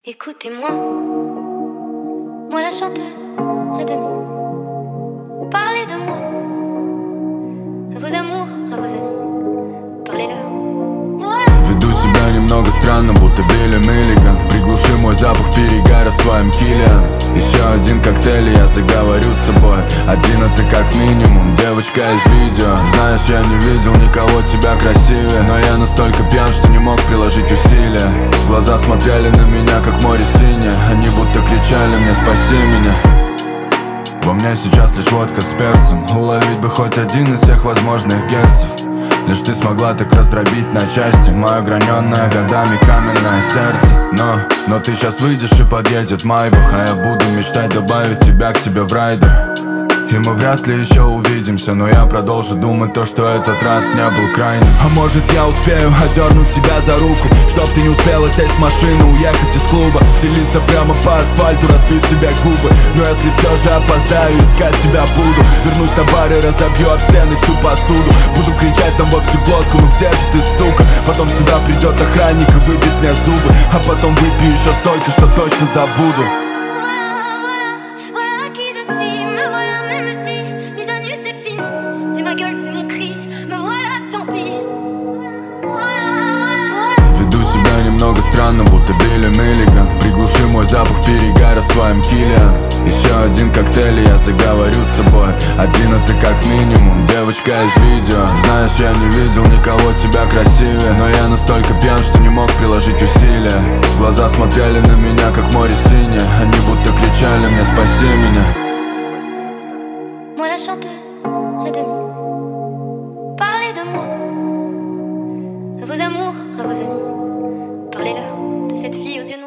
Écoutez-moi, moi la chanteuse à demi. Parlez de moi, à vos amours, à vos amis. Parlez-leur. Веду себя немного странно, будто Билли Миллиган. Приглуши мой запах перегара своим Киллиан. Еще один коктейль, и я заговорю с тобой. Один это как минимум, девочка из видео. Знаешь, я не видел никого тебя красивее, но я настолько пьян, что не мог приложить усилия. Глаза смотрели на меня, как море синее. Они будто кричали мне: спаси меня. Во мне сейчас лишь водка с перцем. Уловить бы хоть один из всех возможных герцев. Лишь ты смогла так раздробить на части мое граненное годами каменное сердце. Но ты сейчас выйдешь и подъедет Майбах, а я буду мечтать добавить тебя к себе в райдер. И мы вряд ли еще увидимся, но я продолжу думать то, что этот раз не был крайним. А может я успею одернуть тебя за руку, чтоб ты не успела сесть в машину, уехать из клуба, стелиться прямо по асфальту, разбив себе губы. Но если все же опоздаю, искать тебя буду. Вернусь на бар и разобью об стены всю посуду. Буду кричать там во всю глотку: ну где же ты, сука? Потом сюда придет охранник и выбьет мне зубы. А потом выпью еще столько, что точно забуду. Веду себя немного странно, будто Билли Миллиган. Приглуши мой запах перегара своим Киллиан. Еще один коктейль, и я заговорю с тобой. Один это как минимум, девочка из видео. Знаешь, я не видел никого тебя красивее, но я настолько пьян, что не мог приложить усилия. Глаза смотрели на меня, как море синее. Они будто кричали мне: спаси меня. Moi la chanteuse à demi. Parlez de moi, à vos amours, à vos amis. Parlez-leur de cette fille aux yeux